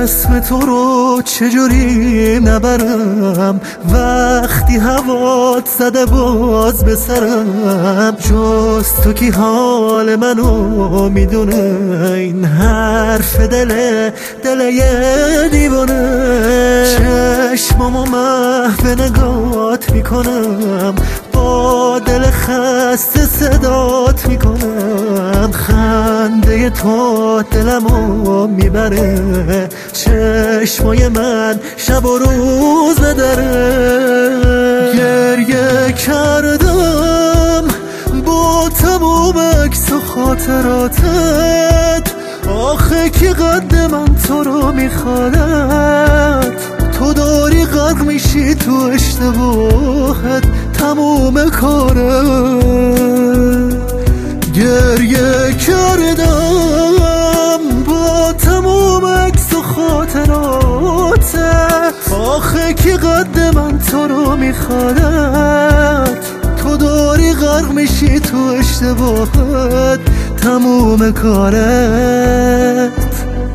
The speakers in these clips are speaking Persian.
اسم تو رو چجوری نبرم وقتی هوات زده باز به سرم؟ جز تو کی حال منو میدونه، این حرف دل یه دیوانه. چشمامو محو نگات میکنم، با دل خسته صدات میکنم. خنده تو دلمو میبره، چشمای من شب و روز نداره. گریه کردم با تموم عکس و خاطراتت، آخه کی قد من تو رو میخواد؟ تو داری غرق میشی تو اشتباهت، تموم کاره. گریه کردم با تموم عکس و خاطراتت، آخه کی قد من تو رو میخواد؟ تو داری غرق میشی تو اشتباهت، تموم کارت.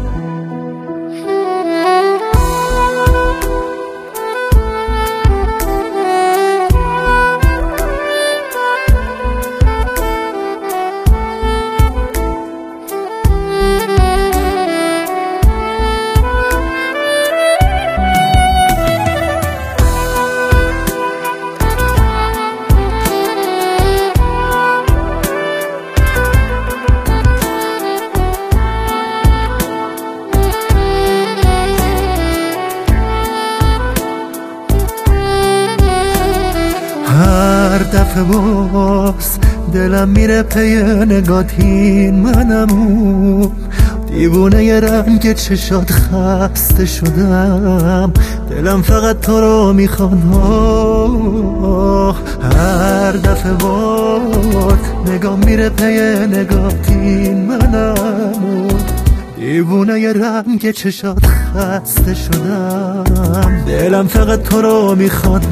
هر دفعه باز دلم میره پی نگاتین، منمو دیوونه ی رنگ چشات خسته شدم. دلم فقط تو رو میخواد. هر دفعه باز نگام میره پی نگاتین، منمو دیوونه ی رنگ چشات خسته شدم. دلم فقط تو رو میخواد.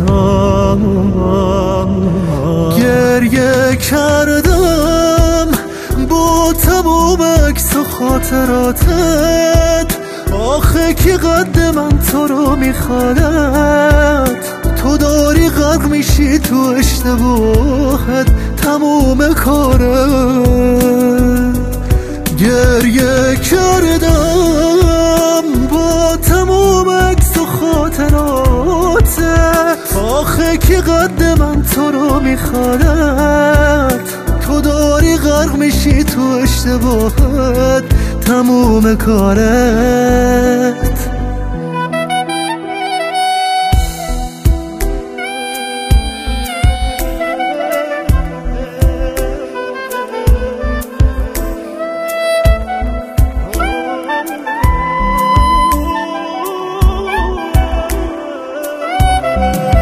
گریه کردم با تموم عکس و خاطراتت، آخه کی قد من تو رو میخواد؟ تو داری غرق میشی تو اشتباهت، تموم کاره. گریه کردم با تموم عکس و خاطراتت، آخه کی قد من تو رو میخواد؟ تو داری غرق میشی تو اشتباهت، تموم کارت.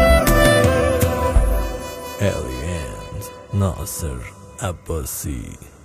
Aliens ناصر عباسی.